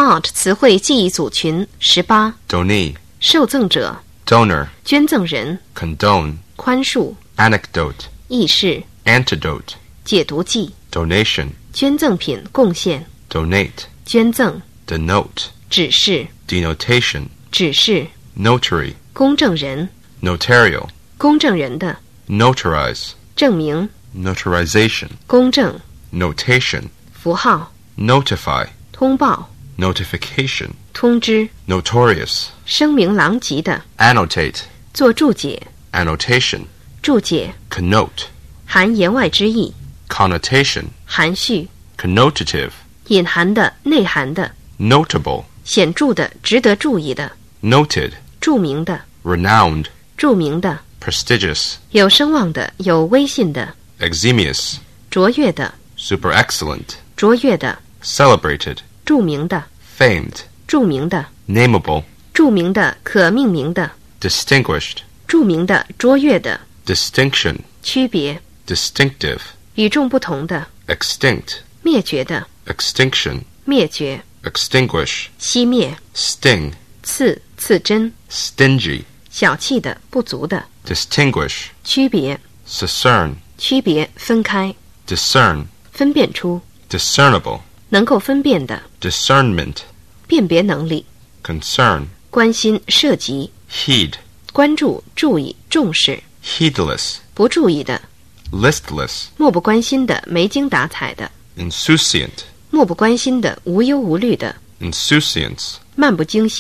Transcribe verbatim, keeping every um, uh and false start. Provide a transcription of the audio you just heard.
Smart 词汇记忆组群十八。 donee, 受赠者 donor, 捐赠人 condone, 宽恕 anecdote, 议事 antidote, 解毒剂 donation, 捐赠品贡献 donate, 捐赠 denote, 指示 denotation, 指示 notary, 公证人 notarial, 公证人的 notarize, 证明 notarization, 公证 notation, 符号 notify, 通报 notification, 通知 notorious, 声名狼藉的 annotate, 做注解 annotation, 注解 connote, 含言外之意 connotation, 含蓄 connotative, 隐含的内涵的 notable, 显著的值得注意的 noted, 著名的 renowned, 著名的 prestigious, 有声望的有威信的 eximious, 卓越的 super excellent, 卓越的 celebrated, 著名的 famed, 著名的 nameable, 著名的可命名的 distinguished, 著名的卓越的 distinction, 区别 distinctive, 与众不同的 extinct, 灭绝的 extinction, 灭绝 extinguish, 熄灭 sting, 刺刺针 stingy, 小气的不足的 distinguish, 区别 discern, 区别分开 discern, 分辨出 discernible, 能够分辨的 discernment, 辨别能力 concern, 关心涉及 heed, 关注注意重视 heedless, 不注意的 listless, 漠不关心的没精打采的 insouciant, 漠不关心的无忧无虑的 insouciance, 漫不经心